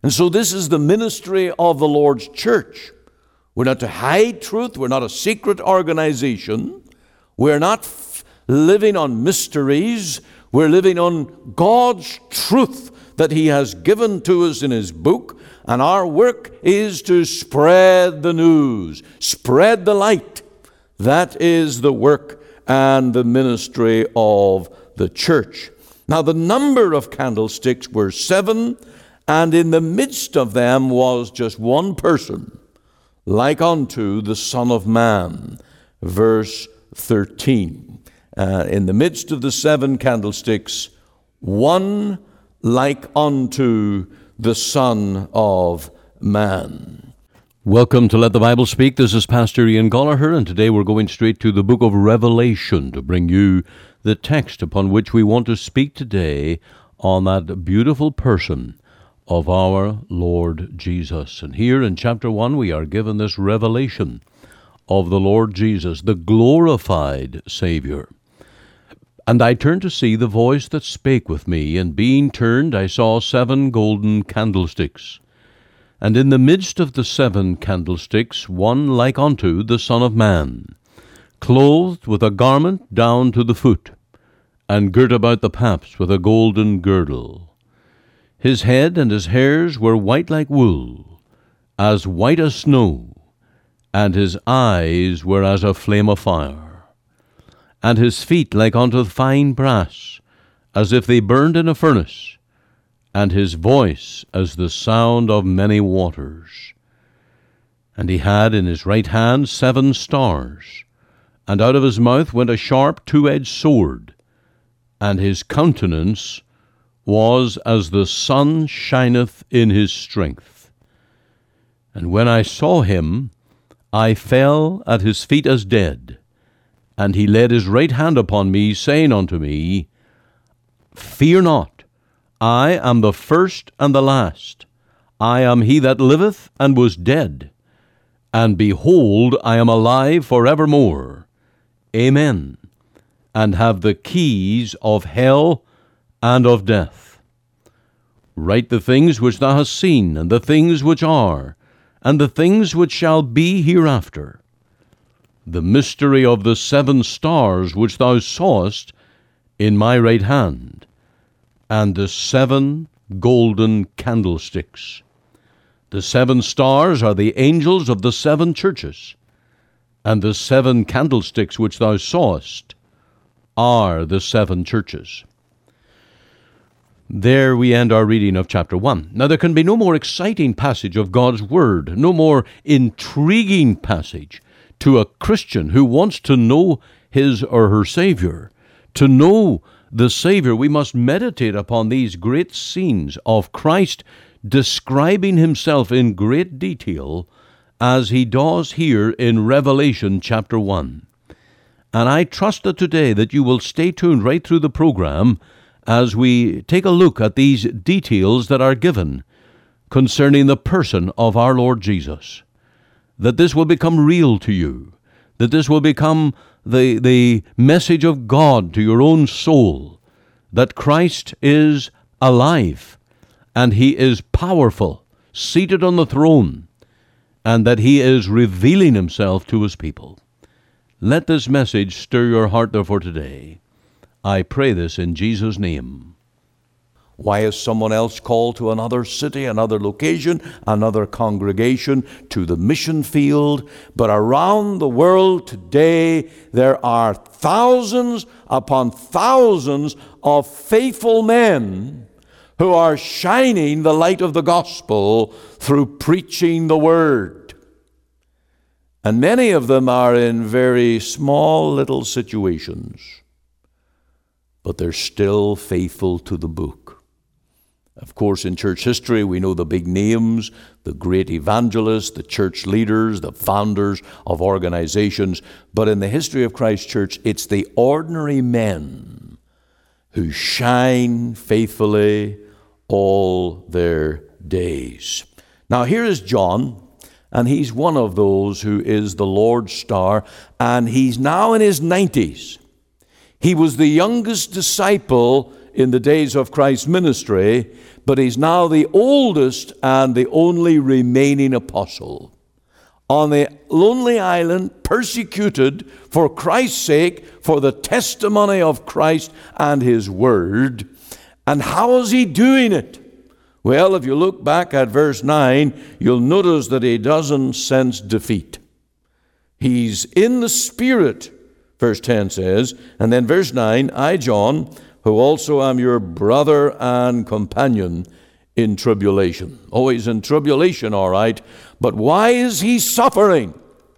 And so this is the ministry of the Lord's church. We're not to hide truth. We're not a secret organization. We're not living on mysteries. We're living on God's truth that He has given to us in His book. And our work is to spread the news, spread the light. That is the work and the ministry of the church. Now, the number of candlesticks were 7, and in the midst of them was just one person, like unto the Son of Man. Verse 13. In the midst of the 7 candlesticks, one like unto the Son of Man. Welcome to Let the Bible Speak. This is Pastor Ian Gollaher, and today we're going straight to the book of Revelation to bring you the text upon which we want to speak today on that beautiful person of our Lord Jesus. And here in chapter 1 we are given this revelation of the Lord Jesus, the glorified Savior. And I turned to see the voice that spake with me, and being turned I saw 7 golden candlesticks. And in the midst of the 7 candlesticks one like unto the Son of Man, clothed with a garment down to the foot, and girt about the paps with a golden girdle. His head and his hairs were white like wool, as white as snow, and his eyes were as a flame of fire. And his feet like unto fine brass, as if they burned in a furnace, and his voice as the sound of many waters. And he had in his right hand 7 stars, and out of his mouth went a sharp 2-edged sword, and his countenance was as the sun shineth in his strength. And when I saw him, I fell at his feet as dead. And he laid his right hand upon me, saying unto me, Fear not, I am the first and the last. I am he that liveth and was dead. And behold, I am alive forevermore. Amen. And have the keys of hell and of death. Write the things which thou hast seen, and the things which are, and the things which shall be hereafter. The mystery of the 7 stars which thou sawest in my right hand, and the 7 golden candlesticks. The 7 stars are the angels of the 7 churches, and the 7 candlesticks which thou sawest are the 7 churches. There we end our reading of chapter 1. Now there can be no more exciting passage of God's Word, no more intriguing passage to a Christian who wants to know his or her Savior. To know the Savior, we must meditate upon these great scenes of Christ describing himself in great detail as he does here in Revelation chapter 1. And I trust that today that you will stay tuned right through the program as we take a look at these details that are given concerning the person of our Lord Jesus. That this will become real to you, that this will become the message of God to your own soul, that Christ is alive, and He is powerful, seated on the throne, and that He is revealing Himself to His people. Let this message stir your heart, therefore, today. I pray this in Jesus' name. Why is someone else called to another city, another location, another congregation, to the mission field? But around the world today, there are thousands upon thousands of faithful men who are shining the light of the gospel through preaching the word. And many of them are in very small little situations, but they're still faithful to the book. Of course, in church history, we know the big names, the great evangelists, the church leaders, the founders of organizations. But in the history of Christ Church, it's the ordinary men who shine faithfully all their days. Now, here is John, and he's one of those who is the Lord's star, and he's now in his 90s. He was the youngest disciple in the days of Christ's ministry, but he's now the oldest and the only remaining apostle. On the lonely island, persecuted for Christ's sake, for the testimony of Christ and his word. And how is he doing it? Well, if you look back at verse 9, you'll notice that he doesn't sense defeat. He's in the Spirit, verse 10 says. And then verse 9, I, John, who also am your brother and companion in tribulation. Oh, he's in tribulation, all right. But why is he suffering?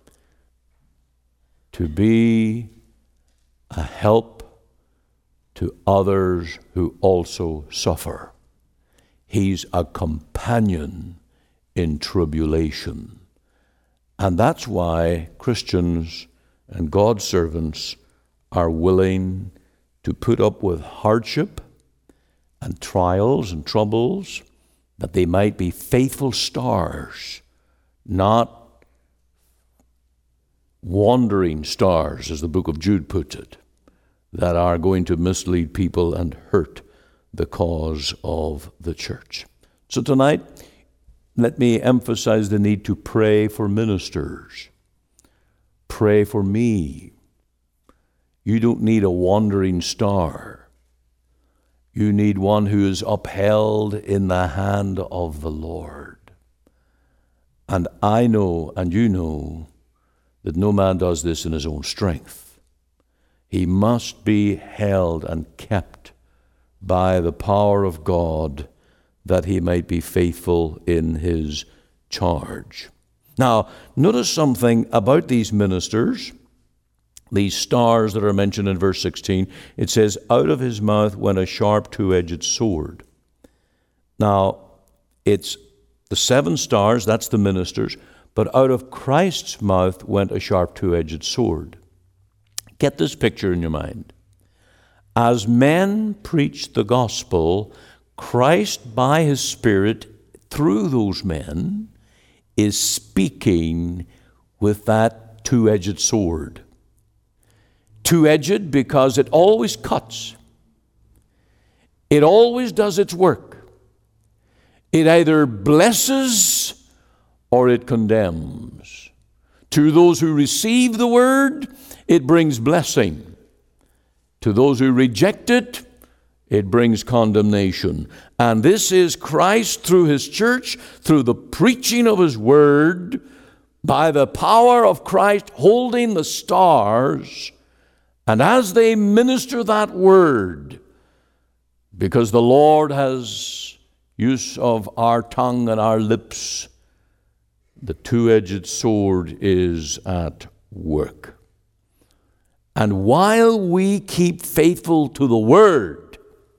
To be a help to others who also suffer. He's a companion in tribulation. And that's why Christians and God's servants are willing to put up with hardship and trials and troubles, that they might be faithful stars, not wandering stars, as the book of Jude puts it, that are going to mislead people and hurt the cause of the church. So tonight, let me emphasize the need to pray for ministers. Pray for me. You don't need a wandering star. You need one who is upheld in the hand of the Lord. And I know, and you know, that no man does this in his own strength. He must be held and kept by the power of God, that he might be faithful in his charge. Now, notice something about these ministers, these stars that are mentioned in verse 16. It says, out of his mouth went a sharp two-edged sword. Now, it's the 7 stars, that's the ministers, but out of Christ's mouth went a sharp two-edged sword. Get this picture in your mind. As men preach the gospel, Christ, by his Spirit, through those men, is speaking with that two-edged sword. Two-edged because it always cuts. It always does its work. It either blesses or it condemns. To those who receive the word, it brings blessing. To those who reject it, it brings condemnation. And this is Christ through his church, through the preaching of his word, by the power of Christ holding the stars. And as they minister that word, because the Lord has use of our tongue and our lips, the two-edged sword is at work. And while we keep faithful to the word,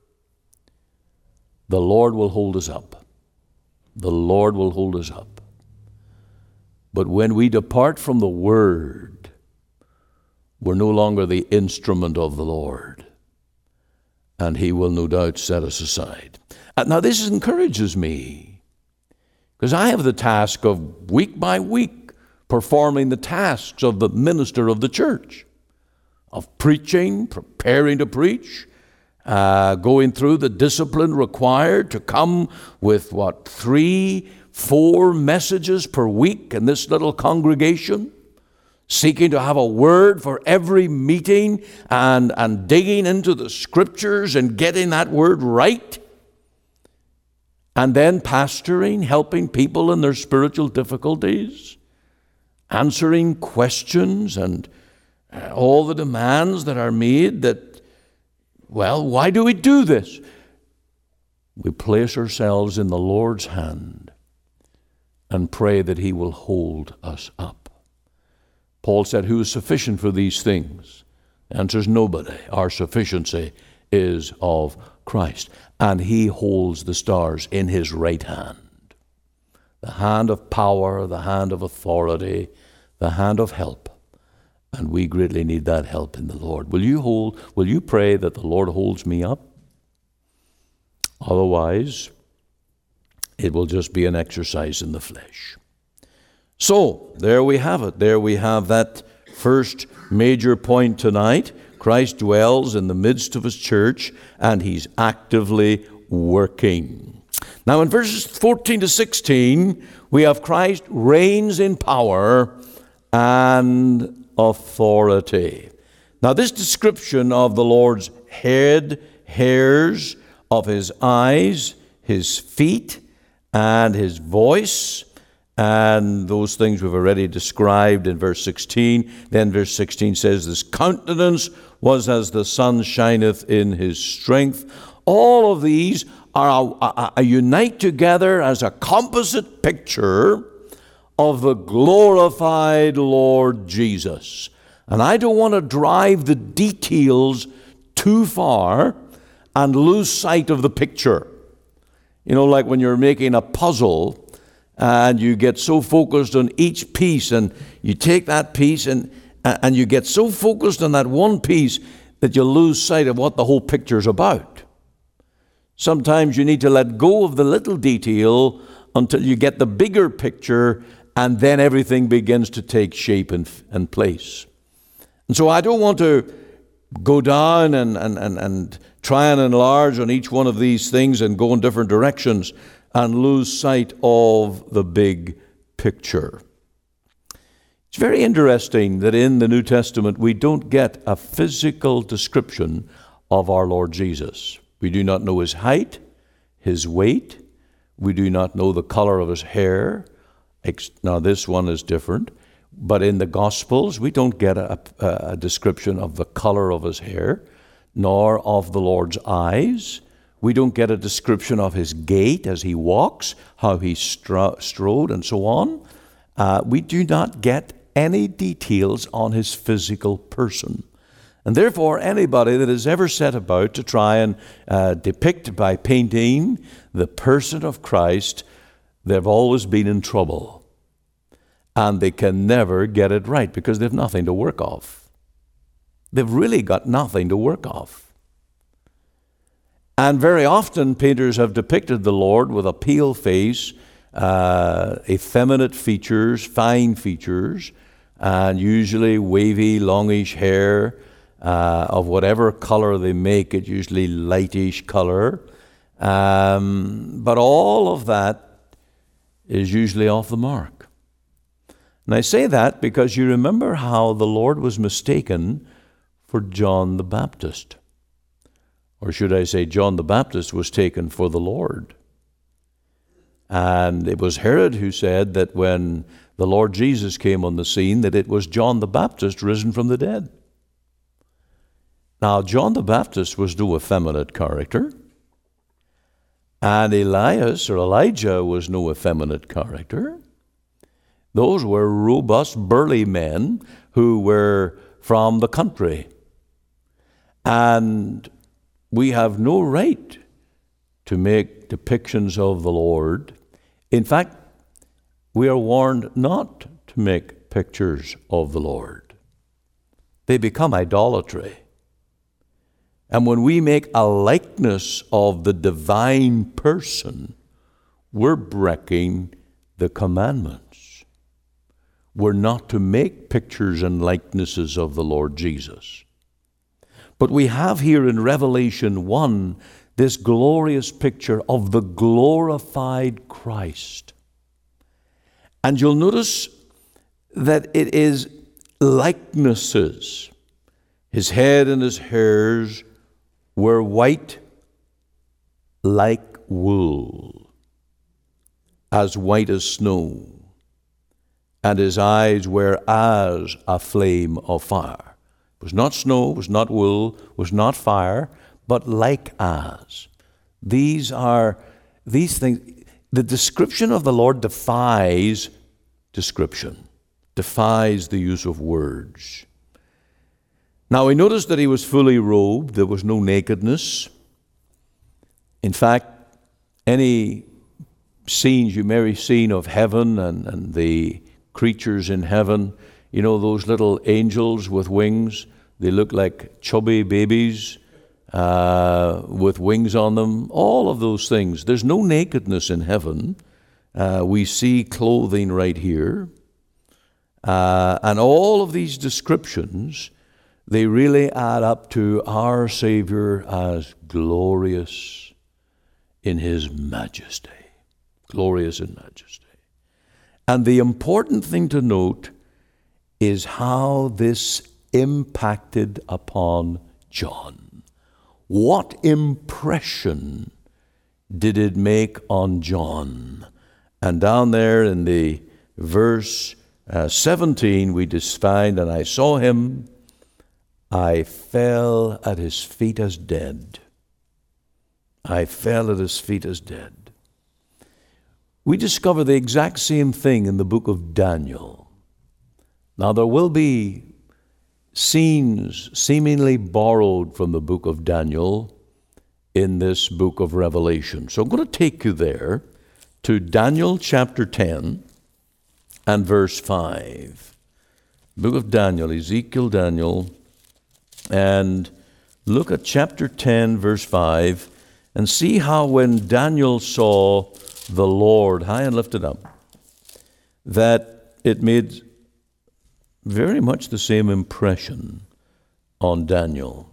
the Lord will hold us up. The Lord will hold us up. But when we depart from the word, we're no longer the instrument of the Lord. And he will no doubt set us aside. Now this encourages me, because I have the task of week by week performing the tasks of the minister of the church, of preaching, preparing to preach, going through the discipline required to come with 3, 4 messages per week in this little congregation, seeking to have a word for every meeting and digging into the scriptures and getting that word right. And then pastoring, helping people in their spiritual difficulties, answering questions and all the demands that are made that, well, why do we do this? We place ourselves in the Lord's hand and pray that he will hold us up. Paul said, who is sufficient for these things? The answer is nobody. Our sufficiency is of Christ. And he holds the stars in his right hand. The hand of power, the hand of authority, the hand of help. And we greatly need that help in the Lord. Will you pray that the Lord holds me up? Otherwise, it will just be an exercise in the flesh. So, there we have it. There we have that first major point tonight. Christ dwells in the midst of his church, and he's actively working. Now in verses 14 to 16, we have Christ reigns in power and authority. Now this description of the Lord's head, hairs, of his eyes, his feet, and his voice, and those things we've already described in verse 16. Then verse 16 says, his countenance was as the sun shineth in his strength. All of these are unite together as a composite picture of the glorified Lord Jesus. And I don't want to drive the details too far and lose sight of the picture. You know, like when you're making a puzzle and you get so focused on each piece, and you take that piece and you get so focused on that one piece that you lose sight of what the whole picture's about. Sometimes you need to let go of the little detail until you get the bigger picture, and then everything begins to take shape and place. And so I don't want to go down and try and enlarge on each one of these things and go in different directions and lose sight of the big picture. It's very interesting that in the New Testament we don't get a physical description of our Lord Jesus. We do not know his height, his weight. We do not know the color of his hair. Now this one is different. But in the Gospels, we don't get a description of the color of his hair, nor of the Lord's eyes. We don't get a description of his gait as he walks, how he strode, and so on. We do not get any details on his physical person. And therefore, anybody that has ever set about to try and depict by painting the person of Christ, they've always been in trouble. And they can never get it right because they've nothing to work off. They've really got nothing to work off. And very often painters have depicted the Lord with a pale face, effeminate features, fine features, and usually wavy, longish hair of whatever color they make it, usually lightish color. But all of that is usually off the mark. And I say that because you remember how the Lord was mistaken for John the Baptist. Or should I say, John the Baptist was taken for the Lord. And it was Herod who said that when the Lord Jesus came on the scene, that it was John the Baptist risen from the dead. Now, John the Baptist was no effeminate character. And Elias or Elijah was no effeminate character. Those were robust, burly men who were from the country. And we have no right to make depictions of the Lord. In fact, we are warned not to make pictures of the Lord. They become idolatry. And when we make a likeness of the divine person, we're breaking the commandments. We're not to make pictures and likenesses of the Lord Jesus. But we have here in Revelation 1 this glorious picture of the glorified Christ. And you'll notice that it is likenesses. His head and his hairs were white like wool, as white as snow. And his eyes were as a flame of fire. It was not snow, it was not wool, it was not fire, but like as. These things. The description of the Lord defies description, defies the use of words. Now we notice that he was fully robed, there was no nakedness. In fact, any scenes you may have seen of heaven and the creatures in heaven, you know, those little angels with wings, they look like chubby babies with wings on them, all of those things. There's no nakedness in heaven. We see clothing right here. And all of these descriptions they really add up to our Savior as glorious in His majesty. Glorious in majesty. And the important thing to note is how this impacted upon John. What impression did it make on John? And down there in the verse 17, we just find, and I saw him, I fell at his feet as dead. I fell at his feet as dead. We discover the exact same thing in the book of Daniel. Now, there will be scenes seemingly borrowed from the book of Daniel in this book of Revelation. So I'm going to take you there to Daniel chapter 10 and verse 5. Book of Daniel, Ezekiel, Daniel, and look at chapter 10, verse 5, and see how when Daniel saw the Lord high and lifted up, that it made very much the same impression on Daniel.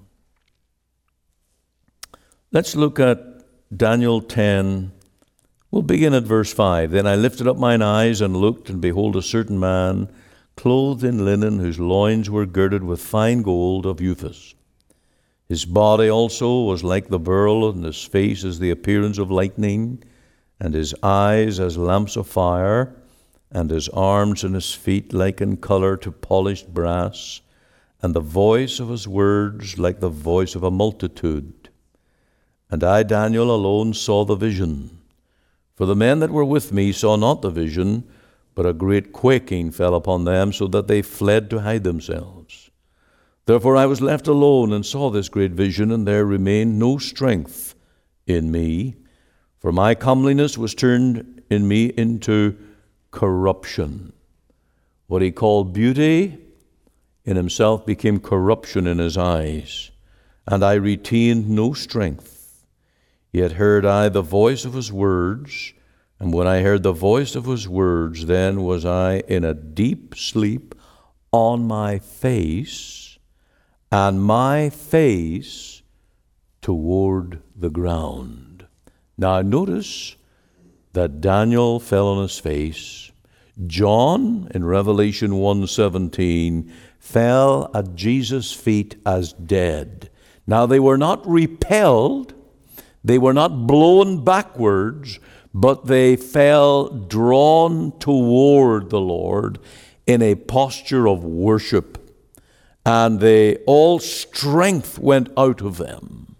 Let's look at Daniel 10. We'll begin at verse 5. Then I lifted up mine eyes and looked, and behold, a certain man, clothed in linen, whose loins were girded with fine gold of Uphaz. His body also was like the beryl, and his face as the appearance of lightning, and his eyes as lamps of fire, and his arms and his feet like in color to polished brass, and the voice of his words like the voice of a multitude. And I, Daniel, alone saw the vision. For the men that were with me saw not the vision, but a great quaking fell upon them, so that they fled to hide themselves. Therefore I was left alone and saw this great vision, and there remained no strength in me, for my comeliness was turned in me into corruption. What he called beauty in himself became corruption in his eyes, and I retained no strength. Yet heard I the voice of his words, and when I heard the voice of his words, then was I in a deep sleep on my face, and my face toward the ground. Now notice that Daniel fell on his face. John, in Revelation 1:17, fell at Jesus' feet as dead. Now they were not repelled, they were not blown backwards, but they fell drawn toward the Lord in a posture of worship. And all strength went out of them.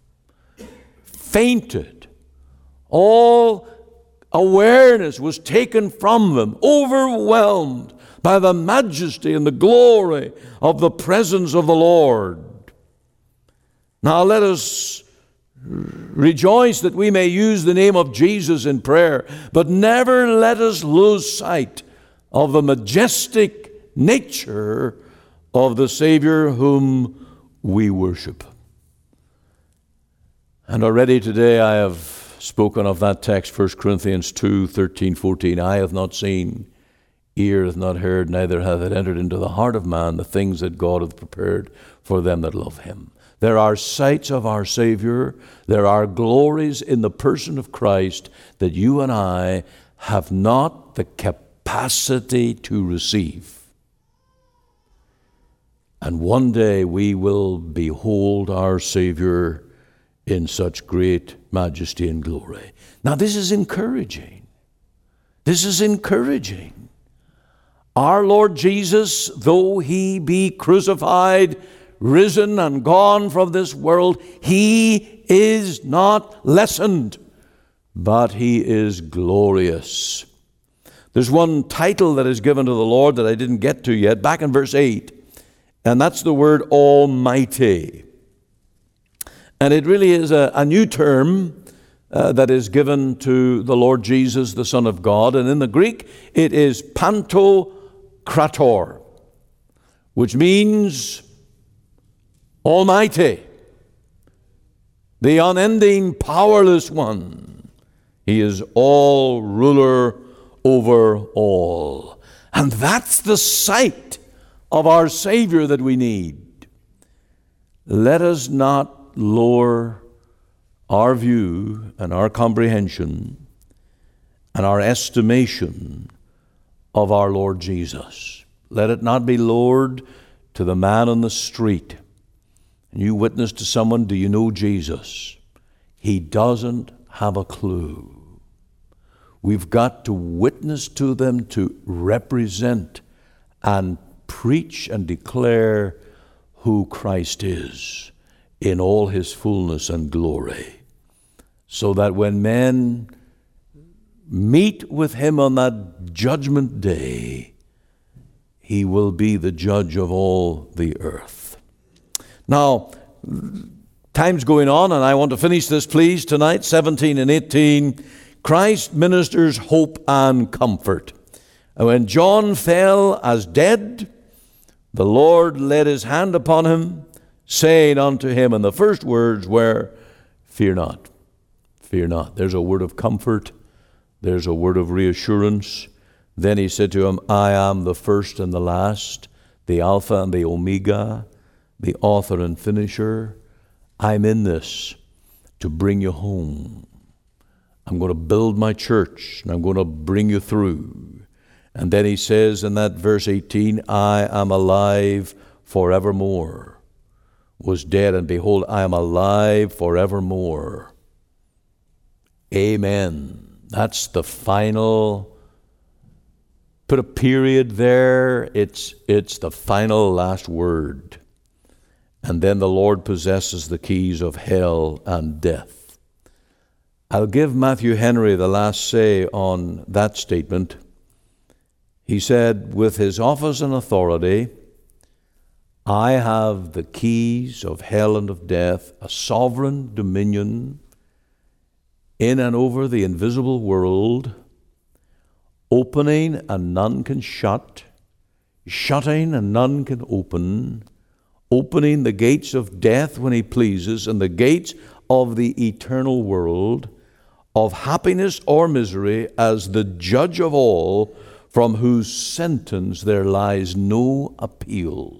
Fainted. All awareness was taken from them, overwhelmed by the majesty and the glory of the presence of the Lord. Now let us rejoice that we may use the name of Jesus in prayer, but never let us lose sight of the majestic nature of the Savior whom we worship. And already today I have spoken of that text, 1 Corinthians 2:13-14. Eye hath not seen, ear hath not heard, neither hath it entered into the heart of man the things that God hath prepared for them that love him. There are sights of our Savior. There are glories in the person of Christ that you and I have not the capacity to receive. And one day we will behold our Savior in such great majesty and glory. Now this is encouraging. This is encouraging. Our Lord Jesus, though he be crucified, risen and gone from this world, he is not lessened, but he is glorious. There's one title that is given to the Lord that I didn't get to yet, back in verse 8, and that's the word Almighty. And it really is a new term that is given to the Lord Jesus, the Son of God, and in the Greek it is Pantokrator, which means Almighty, the unending, powerless one. He is all ruler over all. And that's the sight of our Savior that we need. let us not lower our view and our comprehension and our estimation of our Lord Jesus. Let it not be lowered to the man on the street. And you witness to someone, do you know Jesus? He doesn't have a clue. We've got to witness to them, to represent and preach and declare who Christ is in all his fullness and glory, so that when men meet with him on that judgment day, he will be the judge of all the earth. Now, time's going on, and I want to finish this, please, tonight, 17 and 18. Christ ministers hope and comfort. And when John fell as dead, the Lord laid his hand upon him, saying unto him, and the first words were, fear not, fear not. There's a word of comfort. There's a word of reassurance. Then he said to him, I am the first and the last, the Alpha and the Omega, the author and finisher. I'm in this to bring you home. I'm going to build my church, and I'm going to bring you through. And then he says in that verse 18, I am alive forevermore. Was dead, and behold, I am alive forevermore. Amen. That's the final. Put a period there. It's the final last word. And then the Lord possesses the keys of hell and death. I'll give Matthew Henry the last say on that statement. He said, with his office and authority, I have the keys of hell and of death, a sovereign dominion in and over the invisible world, opening and none can shut, shutting and none can open, opening the gates of death when he pleases, and the gates of the eternal world, of happiness or misery, as the judge of all, from whose sentence there lies no appeal.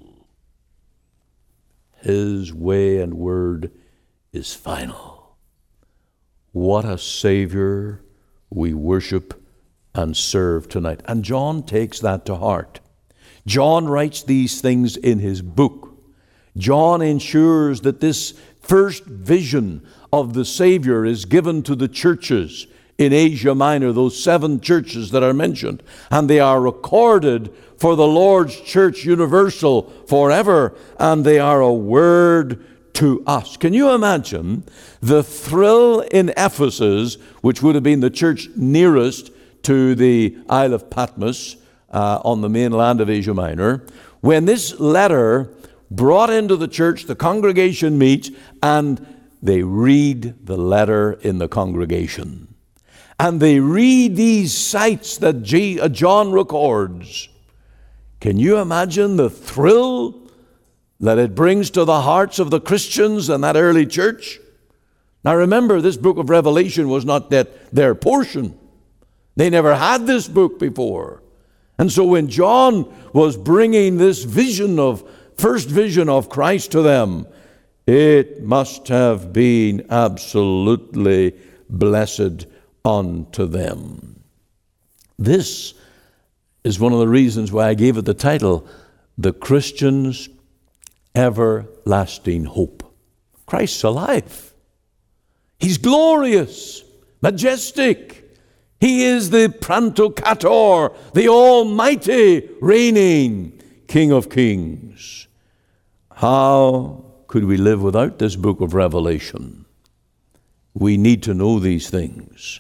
His way and word is final. What a Savior we worship and serve tonight. And John takes that to heart. John writes these things in his book. John ensures that this first vision of the Savior is given to the churches in Asia Minor, those 7 churches that are mentioned, and they are recorded for the Lord's church universal forever, and they are a word to us. Can you imagine the thrill in Ephesus, which would have been the church nearest to the Isle of Patmos on the mainland of Asia Minor, when this letter brought into the church, the congregation meets, and they read the letter in the congregation. And they read these sights that John records. Can you imagine the thrill that it brings to the hearts of the Christians in that early church? Now remember, this book of Revelation was not their portion. They never had this book before. And so when John was bringing this first vision of Christ to them, it must have been absolutely blessed unto them. This is one of the reasons why I gave it the title, The Christian's Everlasting Hope. Christ's alive. He's glorious, majestic. He is the Pantocrator, the almighty reigning King of Kings. How could we live without this book of Revelation? We need to know these things.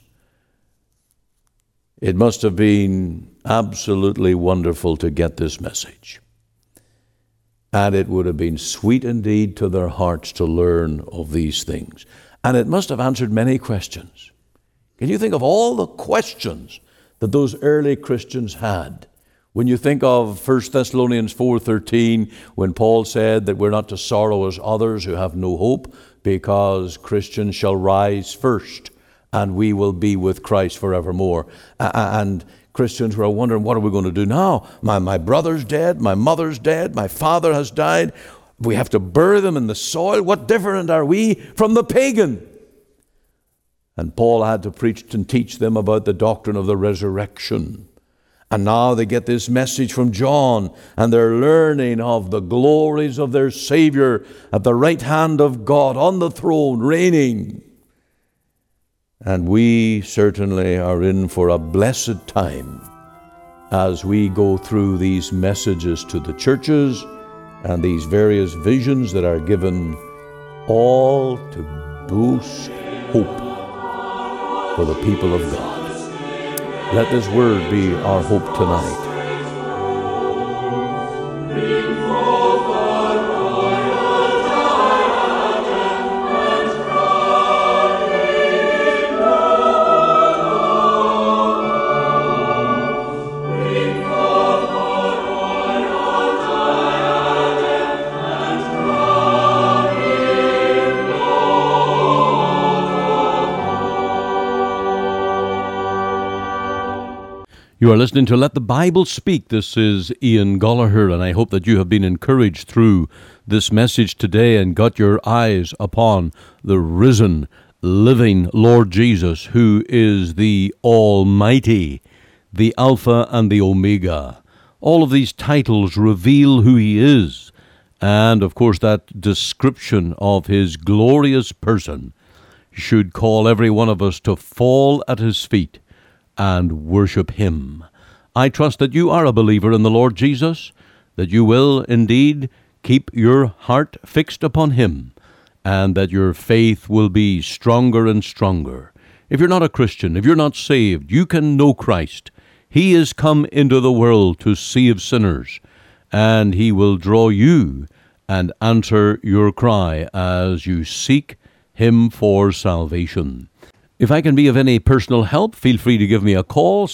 It must have been absolutely wonderful to get this message. And it would have been sweet indeed to their hearts to learn of these things. And it must have answered many questions. Can you think of all the questions that those early Christians had? When you think of 1 Thessalonians 4:13, when Paul said that we're not to sorrow as others who have no hope, because Christians shall rise first, and we will be with Christ forevermore. And Christians were wondering, what are we going to do now? My brother's dead, my mother's dead, my father has died. we have to bury them in the soil. What different are we from the pagan? And Paul had to preach and teach them about the doctrine of the resurrection. And now they get this message from John, and they're learning of the glories of their Savior at the right hand of God on the throne, reigning. And we certainly are in for a blessed time as we go through these messages to the churches and these various visions that are given, all to boost hope for the people of God. Let this word be our hope tonight. You are listening to Let the Bible Speak. This is Ian Gollaher, and I hope that you have been encouraged through this message today and got your eyes upon the risen, living Lord Jesus, who is the Almighty, the Alpha and the Omega. All of these titles reveal who He is, and of course that description of His glorious person should call every one of us to fall at His feet and worship Him. I trust that you are a believer in the Lord Jesus, that you will indeed keep your heart fixed upon Him, and that your faith will be stronger and stronger. If you're not a Christian, if you're not saved, you can know Christ. He is come into the world to save sinners, and He will draw you and answer your cry as you seek Him for salvation. If I can be of any personal help, feel free to give me a call,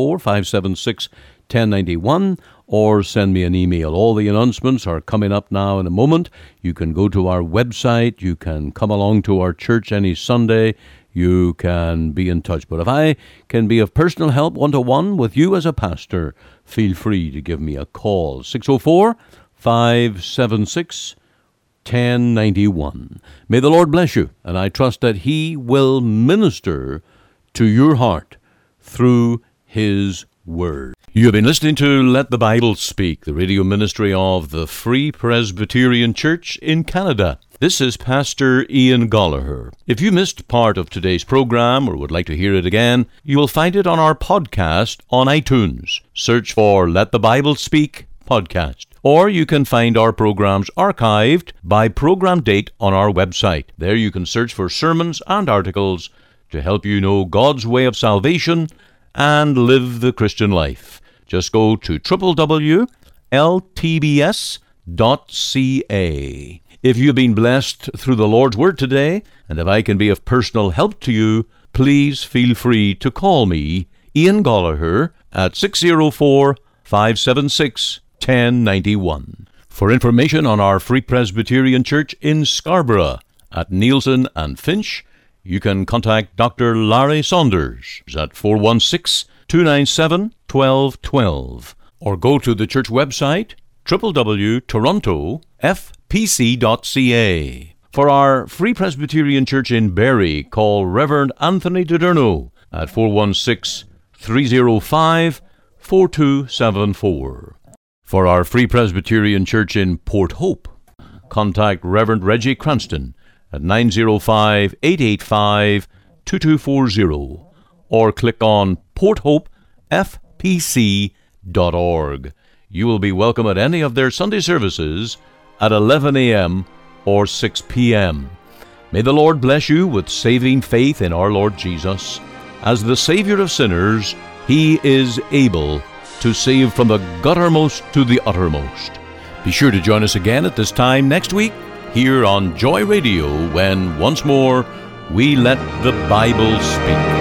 604-576-1091, or send me an email. All the announcements are coming up now in a moment. You can go to our website. You can come along to our church any Sunday. You can be in touch. But if I can be of personal help one-to-one with you as a pastor, feel free to give me a call, 604-576-1091. May the Lord bless you, and I trust that He will minister to your heart through His Word. You have been listening to Let the Bible Speak, the radio ministry of the Free Presbyterian Church in Canada. This is Pastor Ian Gollaher. If you missed part of today's program or would like to hear it again, you will find it on our podcast on iTunes. Search for Let the Bible Speak podcast. Or you can find our programs archived by program date on our website. There you can search for sermons and articles to help you know God's way of salvation and live the Christian life. Just go to www.ltbs.ca. If you've been blessed through the Lord's Word today, and if I can be of personal help to you, please feel free to call me, Ian Gollaher, at 604-576-1091. For information on our Free Presbyterian Church in Scarborough at Nielsen and Finch, you can contact Dr. Larry Saunders at 416-297-1212, or go to the church website, www.torontofpc.ca. For our Free Presbyterian Church in Barrie, call Reverend Anthony Diderno at 416-305-4274. For our Free Presbyterian Church in Port Hope, contact Reverend Reggie Cranston at 905-885-2240, or click on porthopefpc.org. You will be welcome at any of their Sunday services at 11 a.m. or 6 p.m. May the Lord bless you with saving faith in our Lord Jesus. As the Savior of sinners, He is able to save from the guttermost to the uttermost. Be sure to join us again at this time next week here on Joy Radio when once more we let the Bible speak.